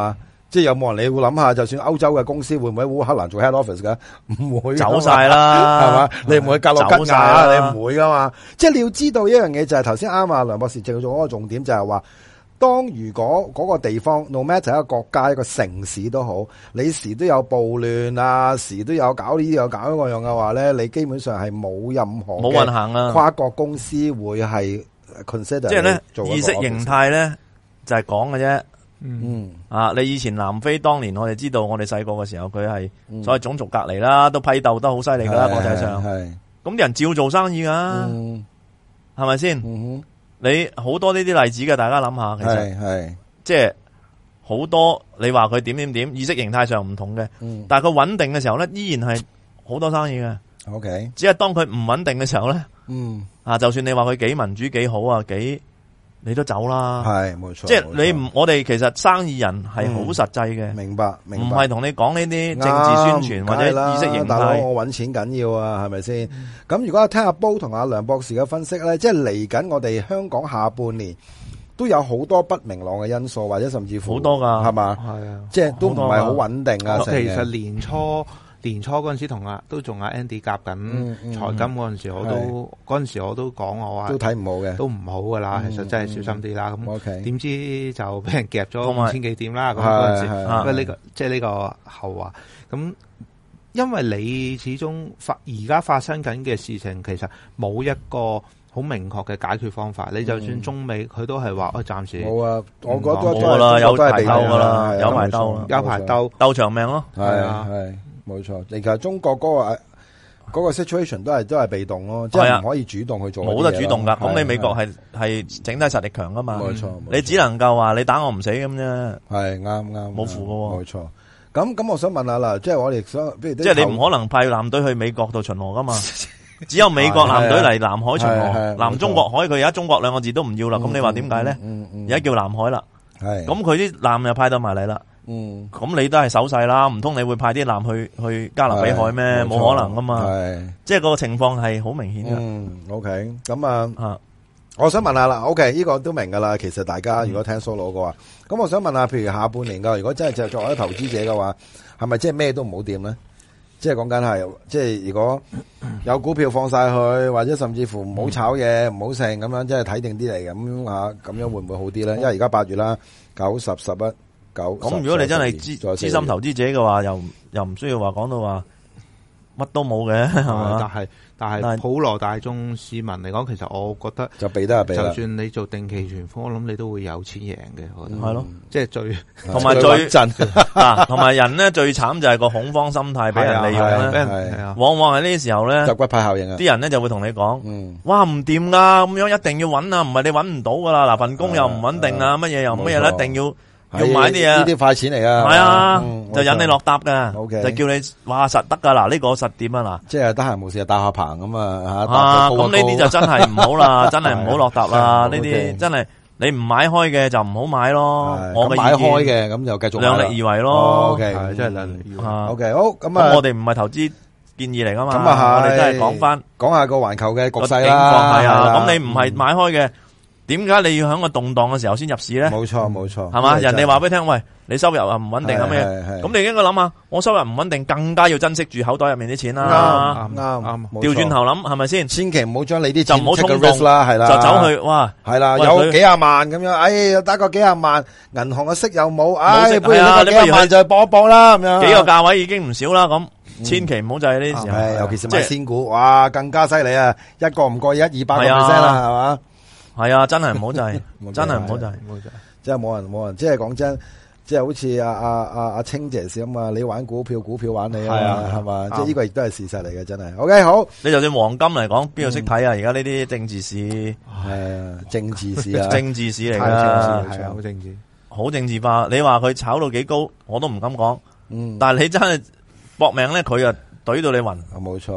即係有冇人你會諗下，就算歐洲嘅公司會唔會喺烏克蘭做 head office 噶？唔會走晒啦， 係嘛？你唔會格洛吉亞，你唔會噶嘛？即係你要知道一樣嘢就係頭先啱啊，梁博士正做嗰個重點就係話，當如果嗰個地方 no matter 一個國家一個城市都好，你時都有暴亂啊，時都有搞呢啲有搞嗰個樣嘅話咧，你基本上係冇任何冇運行啊， 跨國公司會係 consider 即係咧做意識形態咧就係講嘅啫。 嗯啊！你以前南非當年我哋知道，我哋細個嘅時候佢係所謂種族隔離啦，都批鬥得好犀利噶啦，國際上。係咁啲人照做生意噶，係咪先？你好多呢啲例子嘅，大家諗下，其實係即係好多你話佢點點點，意識形態上唔同嘅，嗯、但係佢穩定嘅時候咧，依然係好多生意嘅。OK， 只係當佢唔穩定嘅時候咧，嗯啊，就算你話佢幾民主幾好啊，幾。你都走啦，係冇錯。即係你唔，我哋其實生意人係好實際嘅，明白明白。唔係同你講呢啲政治宣傳或者意識形態。大佬，我搵錢緊要啊，係咪先？咁如果我聽阿煲同阿梁博士嘅分析咧，即係嚟緊我哋香港下半年都有好多不明朗嘅因素，或者甚至乎好多噶，係嘛？係啊，即係都唔係好穩定啊。其實年初。年初嗰陣時同阿都仲阿 Andy 夾緊財金嗰陣時，我都嗰陣時我都講我話都睇唔好嘅，都唔好噶啦。其實真係小心啲啦。咁點知就俾人夾咗五千幾點啦。咁嗰陣時，因為呢個即係呢個後話。咁因為你始終發而家發生緊嘅事情，其實冇一個好明確嘅解決方法。你就算中美，佢都係話我暫時冇啊。我覺得冇啦，有排鬥噶啦，有排鬥，有排鬥鬥長命咯。係啊，係。冇錯，其實中國嗰個嗰個 situation 都係都係被動咯，即係唔可以主動去做，冇得主動噶。咁你美國係係整體實力強噶嘛？冇錯，你只能夠話你打我唔死咁啫。係啱啱冇符噶。冇錯。咁咁，我想問下啦，即係我哋想，即係你唔可能派艦隊去美國度巡邏噶嘛？只有美國艦隊嚟南海巡邏，南中國海佢而家中國兩個字都唔要啦。咁你話點解咧？而家叫南海啦。係。咁佢啲艦又派到埋嚟啦。嗯，咁你都係手勢啦，唔通你會派啲艦去去加勒比海咩？冇可能噶嘛，係，即係個情況係好明顯噶。嗯 ，OK，咁啊，啊，我想問下啦 ，OK，呢個都明噶啦。其實大家如果聽 solo 嘅話，咁、嗯、我想問下，譬如下半年噶，如果真係就作為投資者嘅話，係咪即係咩都唔好掂咧？即係講緊係，即係如果有股票放晒去，或者甚至乎唔好炒嘢，唔好剩咁樣，即係睇定啲嚟咁吓，咁樣會唔會好啲咧？因為而家八月啦，九十十一。咁如果你真係資資深投資者嘅話，又又唔需要話講到話乜都冇嘅，係嘛？但係但係普羅大眾市民嚟講，其實我覺得就避得就避啦。就算你做定期存款，我諗你都會有錢贏嘅。我覺得係咯，即係最同埋最震啊！同埋人咧最慘就係個恐慌心態俾人利用咧，往往喺呢啲時候咧，習骨牌效應啊！啲人咧就會同你講：哇唔掂噶，咁樣一定要揾啊，唔係你揾唔到噶啦！嗱份工又唔穩定啊，乜嘢又乜嘢咧，一定要。要買啲嘢，呢啲快錢嚟噶，係啊，就引你落搭噶，就叫你哇實得噶嗱，呢個實點啊嗱，即係得閒冇事就搭下棚咁啊吓，啊咁呢啲就真係唔好啦，真係唔好落搭啦，呢啲真係你唔買開嘅就唔好買咯，我嘅買開嘅咁就繼續量力而為咯，OK，真係量力而為，OK 好咁啊，我哋唔係投資建議嚟噶嘛，咁啊我哋真係講翻講下個環球嘅局勢啦，係啊，咁你唔係買開嘅。點解你要喺個動盪嘅時候先入市咧？冇錯冇錯，係嘛？人哋話俾你聽，喂，你收入啊唔穩定咁樣，咁你應該諗下，我收入唔穩定，更加要珍惜住口袋入面啲錢啦。啱啱啱，調轉頭諗係咪先？千祈唔好將你啲就唔好衝動啦，係啦，就走去哇，係啦，有幾廿萬咁樣，哎，打個幾廿萬，銀行嘅息又冇，哎，不如呢個幾廿萬就搏一搏啦，咁樣幾個價位已經唔少啦，咁千祈唔好就係呢啲時候，尤其是買仙股，哇，更加犀利啊，一個唔過一二百個 percent 啦，係嘛？係啊，真係唔好制，真係唔好制，即係冇人冇人，即係講真，即係好似阿阿阿阿清姐咁啊，你玩股票，股票玩你啊，係嘛？即係呢個亦都係事實嚟嘅，真係。OK，好，你就算黃金嚟講，邊度識睇啊？而家呢啲政治市係啊，政治市啊，政治市嚟噶，係啊，好政治，好政治化。你話佢炒到幾高，我都唔敢講。嗯，但係你真係搏命咧，佢啊懟到你暈。冇錯。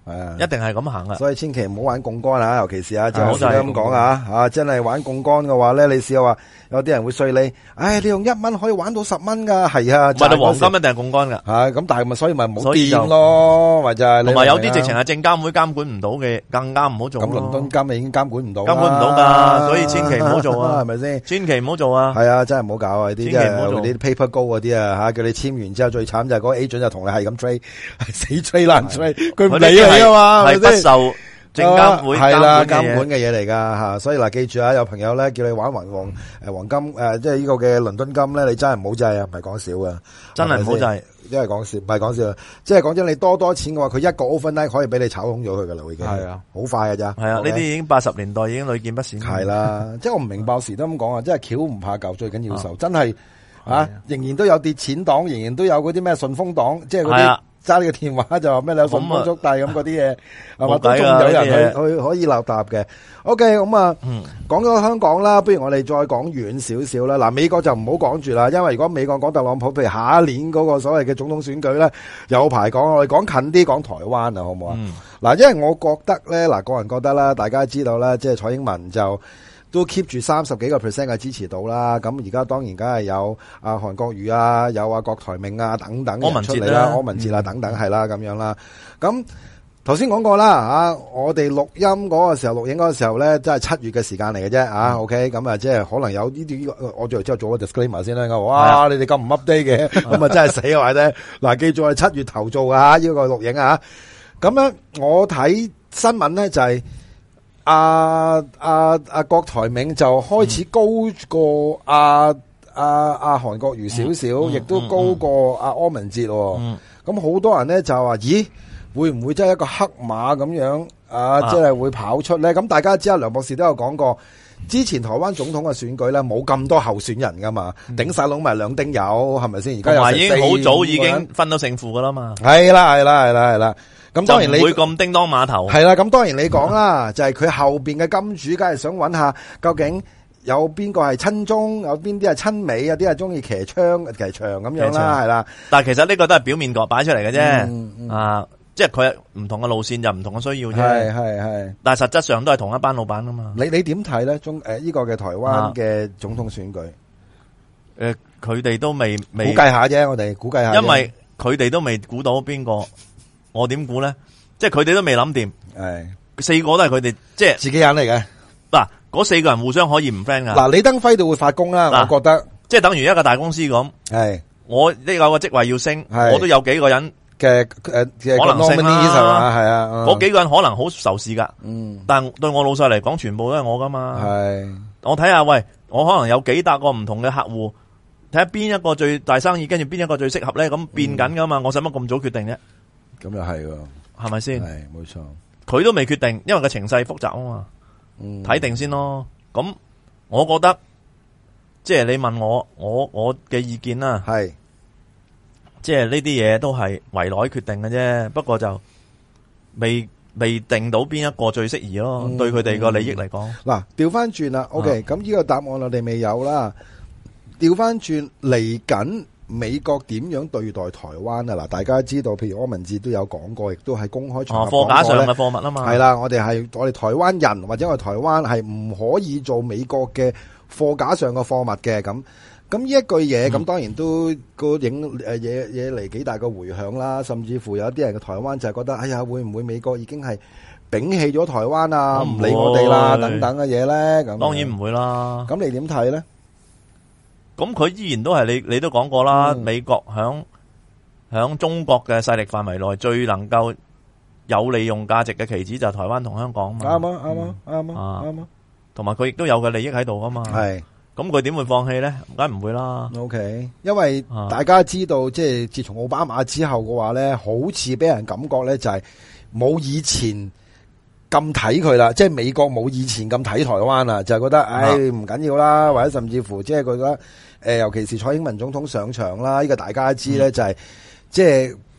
係啊， 一定係咁行啊。 所以千祈唔好玩槓桿啊，尤其是啊，就好似係咁講啊，啊，真係玩槓桿嘅話咧，你試下話有啲人會衰你，唉，你用一蚊可以玩到十蚊噶，係啊， 唔係，黃金一定係槓桿噶。 係咁，但係咪所以咪唔好所以就掂咯，或者係同埋有啲直情係證監會監管唔到嘅，更加唔好做咁。 咯。 倫敦金已經監管唔到啦， 監管唔到㗎，所以千祈唔好做啊， 係咪先？ 千祈唔好做啊。 係啊，真係唔好搞啊！呢啲即千祈唔好做係啲 paper go 嗰啲啊吓，叫你簽完之後最慘就係嗰個 agent 就同你係咁 trade，死 trade 爛 trade，佢唔理你啊嘛， 係不受證監會係啦監監管嘅嘢嚟噶吓，所以嗱記住啊，有朋友咧叫你玩黃黃誒黃金誒，即係呢個嘅倫敦金咧，你真係唔好制啊，唔係講笑啊， 真係唔好制。 因為講笑，唔係講笑，即係講真，你多多錢嘅話，佢一個 overnight 可以俾你炒空咗佢噶啦，已經係啊，好快㗎咋。 係啊，呢啲已經八十年代已經屢見不鮮。 係啦，即係我唔明白時都咁講啊，即係橋唔怕舊，最緊要受，真係啊，仍然都有跌錢黨，仍然都有嗰啲咩順豐黨，即係嗰啲揸你個電話就話咩你有順豐速遞咁嗰啲嘢，係嘛，都仲有人去去可以鬧答嘅。OK，咁啊，講咗香港啦，不如我哋再講遠少少啦。嗱，美國就唔好講住啦，因為如果美國講特朗普，譬如下一年嗰個所謂嘅總統選舉咧，有排講。我哋講近啲，講台灣啊，好唔好啊？嗱，因為我覺得咧，嗱，個人覺得啦，大家知道啦，即係蔡英文就都 keep 住三十幾個 percent 嘅支持度啦。咁而家當然梗係有阿韓國瑜啊，有阿郭台銘啊等等人出嚟啦，柯文哲啊等等係啦咁樣啦。咁頭先講過啦，啊，我哋錄音嗰個時候，錄影嗰個時候咧，真係七月嘅時間嚟嘅啫，啊 ，OK，咁啊，即係可能有呢啲，我最後之後做個 disclaimer 先啦，哇，你哋咁唔 update 嘅，咁啊真係死啊，或者嗱，記住我哋七月頭做啊，呢個錄影啊，咁咧我睇新聞咧就係阿阿阿郭台銘就開始高過阿阿阿韓國瑜少少，亦都高過阿柯文哲，咁好多人咧就話，咦？會唔會真係一個黑馬咁樣啊？即係會跑出咧？咁大家知啊，梁博士都有講過，之前台灣總統嘅選舉咧冇咁多候選人噶嘛，頂晒籠咪兩丁友，係咪先？而家又已經好早已經分到勝負噶啦嘛。係啦係啦係啦係啦。咁當然你唔會咁叮當碼頭。 係啦，咁當然你講啦，就係佢後邊嘅金主，梗係想揾下究竟有邊個係親中，有邊啲係親美，有啲係中意騎槍騎牆咁樣啦，係啦。 但係其實呢個都係表面角擺出嚟嘅啫，啊。即係佢唔同嘅路線就唔同嘅需要啫， 係係係，但係實質上都係同一班老闆噶嘛。 你你點睇咧？中誒呢個嘅台灣嘅總統選舉， 誒佢哋都未未估計下啫，我哋估計下。 因為佢哋都未估到邊個，我點估咧？即係佢哋都未諗掂，係四個都係佢哋即係自己人嚟嘅。 嗱，嗰四個人互相可以唔 friend 噶。 嗱，李登輝度會發功啦，我覺得即係等於一個大公司咁。係我呢個個職位要升，我都有幾個人。嘅誒可能性啦，係啊，嗰幾個人可能好仇視噶，嗯，但對我老細嚟講，全部都係我噶嘛，係，我睇下，喂，我可能有幾百個唔同嘅客戶，睇下邊一個最大生意，跟住邊一個最適合咧，咁變緊噶嘛，我使乜咁早決定啫？咁又係喎，係咪先？係，冇錯，佢都未決定，因為個情勢複雜啊嘛，睇定先咯。咁我覺得，即係你問我，我我嘅意見啦，係。即係呢啲嘢都係圍內決定嘅啫，不過就未未定到邊一個最適宜咯，嗯、對佢哋個利益嚟講。嗱，調翻轉啦 ，OK，咁呢、啊、個答案我哋未有啦。調翻轉嚟緊，美國點樣對待台灣啊？嗱，大家知道，譬如柯文哲都有講過，亦都係公開場合講過咧。貨架上嘅貨物啊嘛，係啦，我哋係我哋台灣人或者我哋台灣係唔可以做美國嘅貨架上嘅貨物嘅咁。咁呢一句嘢，咁當然都個影誒嘢嘢嚟幾大個回響啦，甚至乎有啲人嘅台灣就係覺得，哎呀，會唔會美國已經係摒棄咗台灣啊，唔理我哋啦，等等嘅嘢咧？咁當然唔會啦。咁你點睇咧？咁佢依然都係你，你都講過啦，嗯、美國響響中國嘅勢力範圍內最能夠有利用價值嘅棋子就係台灣同香港嘛。啱啊，啱啊，啱啊，啱啊。同埋佢亦都有嘅利益喺度噶嘛。係。咁佢點會放棄咧？梗係唔會啦。OK，因為大家知道，即係自從奧巴馬之後嘅話咧，好似俾人感覺咧就係冇以前咁睇佢啦。即係美國冇以前咁睇台灣啦，就係覺得唉唔緊要啦，或者甚至乎即係佢覺得誒，尤其是蔡英文總統上場啦，呢個大家知咧就係即係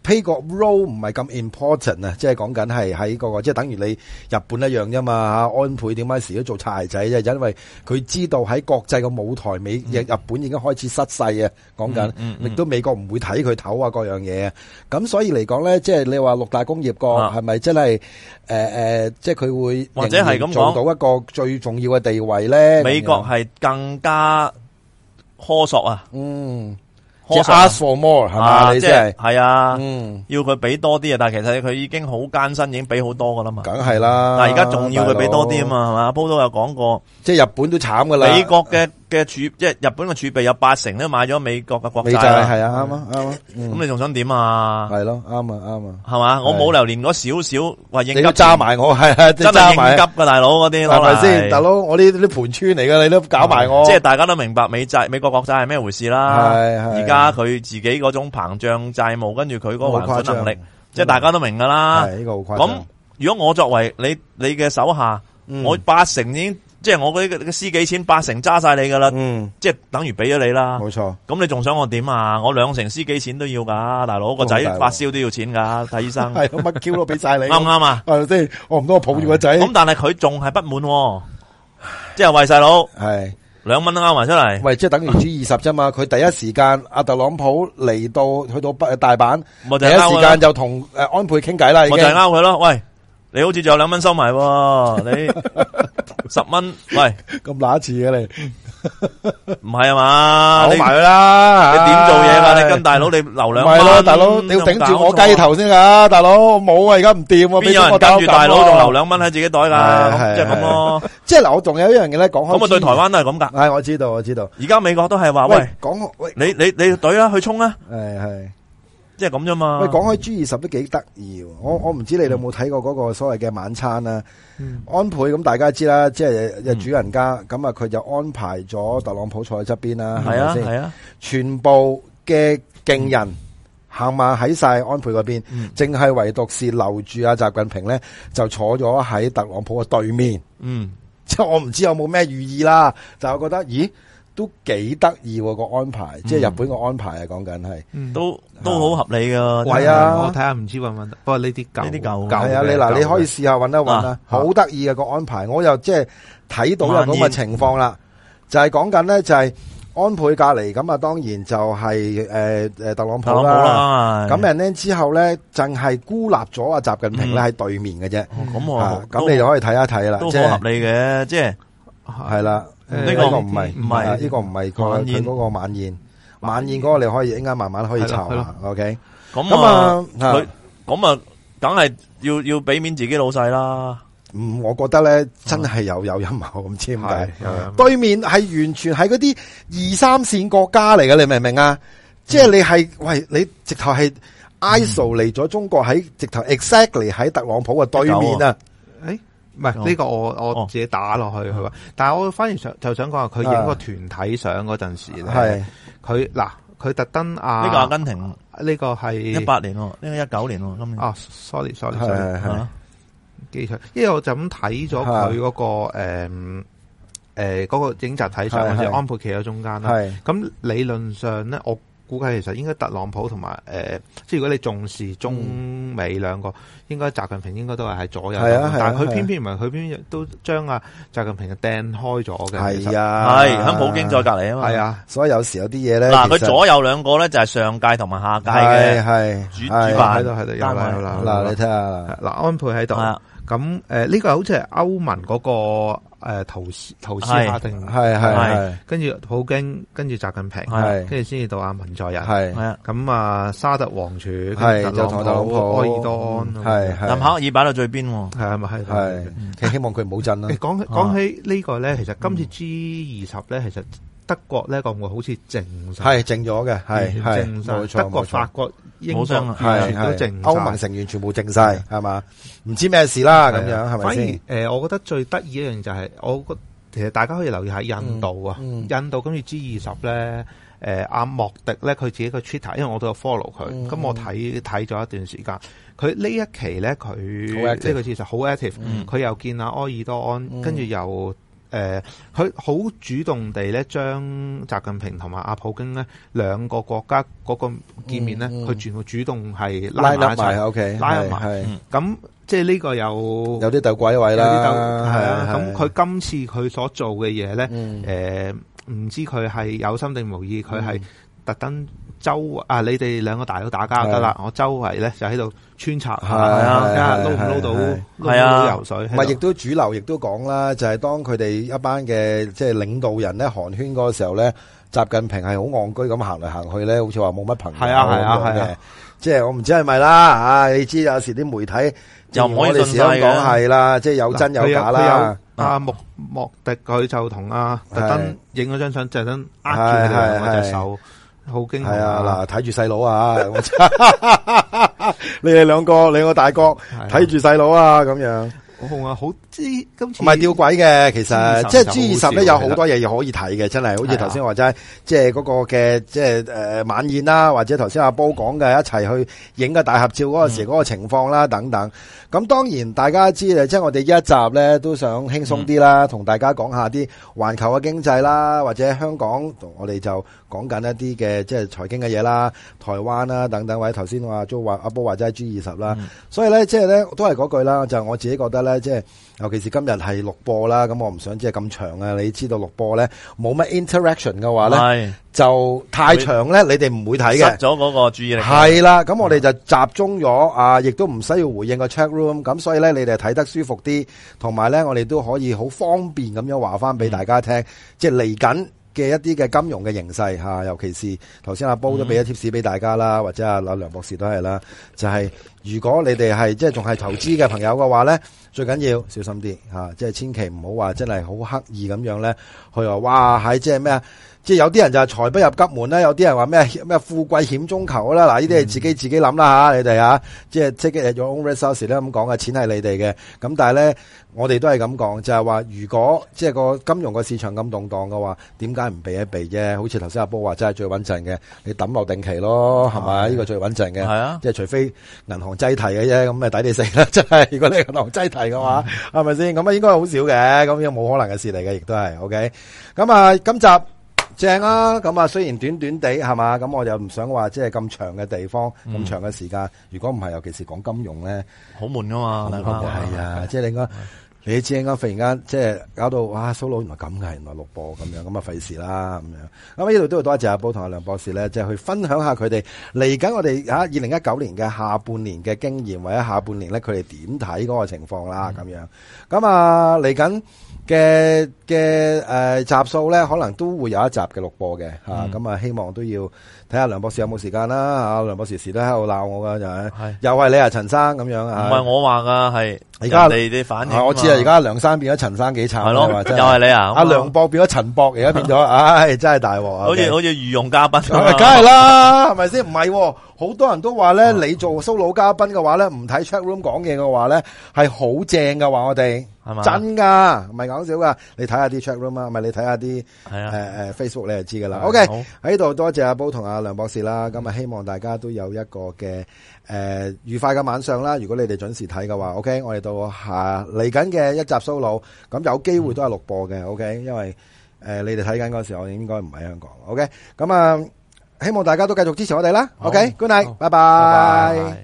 play 個 role 唔係咁 important 啊，即係講緊係喺嗰個，即係等於你日本一樣啫嘛嚇。安倍點解時都做擦鞋仔啫？因為佢知道喺國際嘅舞台，美日日本已經開始失勢啊。講緊，亦、嗯嗯、都美國唔會睇佢頭啊，各樣嘢啊。咁所以嚟講咧，即係你話六大工業國係咪真係誒誒，即係佢會或者係咁做到一個最重要嘅地位咧？ 美國係更加苛索啊， 嗯。即係 ask for more 係嘛？你即係係啊， 嗯， 要佢俾多啲啊！但係其實佢已經好艱辛，已經俾好多噶啦嘛。 梗係啦， 但係而家仲要佢俾多啲啊嘛，係嘛？阿鋪都有講過， 即係日本都慘噶啦。 美國嘅嘅儲，即係日本嘅儲備有八成都買咗美國嘅國債。 係啊，啱啊，啱啊。 咁你仲想點啊？ 係咯，啱啊，啱啊。 係嘛？我冇理由連嗰少少話應急， 你都揸埋我，係啊， 真係應急噶大佬嗰啲， 係咪先？大佬，我呢啲盤村嚟噶，你都搞埋我。 即係大家都明白美債、美國國債係咩回事啦。 係係。 而家佢自己嗰種膨脹債務，跟住佢嗰個還款能力，即係大家都明噶啦。 係呢個好誇張。 咁如果我作為你你嘅手下，我八成已經。即係我嗰啲嘅私己錢八成揸晒你噶啦，嗯，即係等於俾咗你啦， 冇錯。 咁你仲想我點啊？我兩成私己錢都要噶，大佬個仔發燒都要錢噶，睇醫生。 係乜 Q 都俾晒你， 啱唔啱啊？ 係咪先？我唔通我抱住個仔。 咁但係佢仲係不滿，即係為細佬係兩蚊都啱埋出嚟。 喂，即係等於 G 二十啫嘛？佢第一時間阿特朗普嚟到去到北大阪，第一時間就同誒安倍傾偈啦。 我就係拗佢咯，喂，你好似仲有兩蚊收埋，你。十蚊，喂， 咁乸似嘅你， 唔係啊嘛？ 攞埋佢啦， 你點做嘢噶？你跟大佬你留兩蚊， 係咯，大佬你要頂住我雞頭先噶，大佬冇啊，而家唔掂啊， 邊有人跟住大佬仲留兩蚊喺自己袋噶？即係咁咯。 即係嗱，我仲有一樣嘢咧講開， 咁啊對台灣都係咁噶。 係我知道，我知道。 而家美國都係話喂， 講喂， 你你你隊啦，去衝啦， 係係。 即係咁啫嘛。 喂，講開 G 二十都幾得意，我我唔知你哋有冇睇過嗰個所謂嘅晚餐啦。嗯、安倍咁大家知啦，即係主人家，咁啊佢就安排咗特朗普坐喺側邊啦，係咪先？係啊，全部嘅勁人行埋喺晒安倍嗰邊，淨係、嗯、唯獨是留住阿習近平咧，就坐咗喺特朗普嘅對面。嗯，即係我唔知有冇咩寓意啦，就我覺得，咦？都幾得意個安排，嗯、即係日本個安排啊！講緊係， 都都好合理噶。 係啊， 我睇下唔知搵唔搵得，不過呢啲舊，呢啲舊， 係啊，你嗱，你可以試下搵一搵啊，好得意嘅個安排。我又即係睇到有咁嘅情況啦，就係講緊咧，就係安倍隔籬咁啊，當然就係誒誒特朗普啦。咁人咧之後咧，淨係孤立咗阿習近平咧喺對面嘅啫。咁我咁你就可以睇一睇啦， 都好合理嘅，即係係啦。呢個唔係唔係呢個唔係個佢嗰個晚宴，晚宴嗰個你可以應該慢慢可以查下 ，OK？ 咁啊，佢咁啊，梗係要要俾面自己老細啦。 嗯，我覺得咧真係有有陰謀咁簽嘅，對面係完全係嗰啲二三線國家嚟嘅，你明唔明啊？即係你係喂，你直頭係 isolate 咗中國喺直頭 exactly 喺特朗普嘅對面啊！誒。 唔係呢個我我自己打落去佢話，但係我反而想就想講下佢影個團體相嗰陣時咧，佢嗱佢特登啊， 呢個阿根廷呢個係一八年喎，呢個一九年喎，今年啊 sorry sorry sorry 係記錯，因為我就咁睇咗佢嗰個誒誒嗰個影集體相，或者安倍企喺中間啦，咁理論上咧我。估計其實應該特朗普同埋誒，即係如果你重視中美兩個，嗯、應該習近平應該都係喺左右。係啊，但係佢偏偏唔係，佢偏偏都將啊習近平嘅掟開咗嘅。 係啊， 係喺普京再隔離啊嘛。 係啊，所以有時有啲嘢咧。 嗱，佢左右兩個咧就係上屆同埋下屆嘅係主主辦喺度喺度有啦有啦。 嗱，你睇下嗱，安倍喺度。咁誒呢個好似係歐盟嗰個誒圖斯圖斯克定係係係， 跟住普京，跟住習近平， 係跟住先至到阿文在寅， 係係啊。 咁啊沙特王儲係就同特朗普、 埃爾多安， 係係。 林克爾擺到最邊， 係啊咪係係。其實希望佢唔好震啦。 講講起呢個咧，其實今次 G 二十咧，其實德國咧個會好似靜晒， 係靜咗嘅，係係靜晒。 冇錯德國、法國。英國完全都靜， 歐盟成員全部靜晒，係嘛？唔知咩事啦，咁樣係咪先？ 反而誒，我覺得最得意一樣就係，我覺其實大家可以留意下印度啊，印度跟住 G 二十咧，誒阿莫迪咧，佢自己個 Twitter，因為我都有 follow 佢，咁我睇睇咗一段時間，佢呢一期咧佢呢個其實好 active，佢又見阿埃爾多安，跟住又誒，佢好主動地咧，將習近平同埋阿普京咧兩個國家嗰個見面咧，佢全部主動係拉埋一齊 ，OK， 拉埋。咁即係呢個有有啲鬥鬼位啦， 係啊。咁佢今次佢所做嘅嘢咧，誒，唔知佢係有心定無意，佢係特登周啊，你哋兩個大佬打交就得啦，我周圍咧就喺度穿插，係啊，撈唔撈到，撈唔撈到油水。 唔係，亦都主流，亦都講啦，就係當佢哋一班嘅即係領導人咧寒暄嗰個時候咧，習近平係好戇居咁行嚟行去咧，好似話冇乜朋友咁樣嘅。即係我唔知係咪啦，啊，你知有時啲媒體又唔可以信晒嘅， 講係啦，即係有真有假啦。 阿莫莫迪佢就同阿特登影咗張相，就等握住佢哋兩隻手。好驚係啊！嗱，睇住細佬啊！你哋兩個，兩個大國睇住細佬啊！咁樣好啊，好知今次唔係吊詭嘅，其實即係 G 二十咧有好多嘢可以睇嘅，真係好似頭先話齋，即係嗰個嘅即係誒晚宴啦，或者頭先阿波講嘅一齊去影個大合照嗰個時嗰個情況啦，等等。咁當然大家知咧，即係我哋呢一集咧都想輕鬆啲啦，同、嗯、大家講下啲環球嘅經濟啦，或者香港，我哋就講緊一啲嘅即係財經嘅嘢啦，台灣啦等等，或者頭先話都話阿波話齋 G 二十啦，嗯、所以咧即係咧都係嗰句啦，就係、我自己覺得咧，即係尤其是今日係錄播啦，咁我唔想即係咁長啊，你知道錄播咧冇乜 interaction 嘅話咧，就太長咧，你哋唔會睇嘅， 失咗嗰個注意力。 係啦，咁我哋就集中咗啊，亦都唔需要回應個 chat room，咁所以咧你哋睇得舒服啲，同埋咧我哋都可以好方便咁樣話翻俾大家聽，嗯、即係嚟緊嘅一啲嘅金融嘅形勢吓，尤其是頭先阿煲都俾咗 tips 俾大家啦，嗯、或者阿梁博士都係啦，就係、是、如果你哋係即係仲係投資嘅朋友嘅話咧，最緊要小心啲吓，即係千祈唔好話真係好刻意咁樣咧，去話哇係即係咩啊？即係有啲人就係財不入急門啦，有啲人話咩咩富貴險中求啦。嗱，呢啲係自己自己諗啦吓，你哋啊，即係 take it at your own risk咧咁講嘅，錢係你哋嘅。咁但係咧，我哋都係咁講，就係話如果即係個金融個市場咁動盪嘅話，點解唔避一避啫？好似頭先阿波話，真係最穩陣嘅，你抌落定期咯，係咪？呢個最穩陣嘅。係啊，即係除非銀行擠提嘅啫，咁咪抵你死啦！真係，如果你銀行擠提嘅話，係咪先？咁啊，應該係好少嘅，咁樣冇可能嘅事嚟嘅，亦都係 OK。咁啊，今集。正啊，咁啊雖然短短地係嘛，咁我又唔想話即係咁長嘅地方，咁、嗯、長嘅時間。如果唔係，尤其是講金融咧，好悶噶嘛。係啊，即係你應該，你知應該忽然間即係搞到哇，蘇佬原來咁嘅，原來錄播咁樣，咁啊費事啦咁樣。咁呢度都要多謝阿波同阿梁博士咧，即係去分享下佢哋嚟緊我哋吓二零一九年嘅下半年嘅經驗，或者下半年咧佢哋點睇嗰個情況啦咁、嗯、樣。咁啊嚟緊。嘅嘅誒集數咧，可能都會有一集嘅錄播嘅吓，咁、嗯、啊希望都要睇下梁博士有冇時間啦吓，梁博士時都喺度鬧我噶就係，又係你啊陳生咁樣啊，唔係我話噶係，而家你啲反應，我知啊，而家梁生變咗陳生幾慘，係咯，又係你啊，阿梁博變咗陳博，而家變咗，唉真係大鑊啊，好似好似御用嘉賓，梗係啦，係咪先？唔係，好多人都話咧，你做 solo 嘉賓嘅話咧，唔睇 chat room 講嘢嘅話咧，係好正噶，話我哋。係嘛？真噶，唔係講笑噶。你睇下啲 chat room 啊，咪你睇下啲誒誒 Facebook，你就知噶啦。OK，喺度多謝阿寶同阿梁博士啦。咁啊，希望大家都有一個嘅誒、呃、愉快嘅晚上啦。如果你哋準時睇嘅話 ，OK，我哋到下嚟緊嘅一集 solo，咁有機會都係錄播嘅。OK，因為誒、呃、你哋睇緊嗰時候，我哋應該唔喺香港。OK，咁啊，希望大家都繼續支持我哋啦。OK，Good night，拜拜。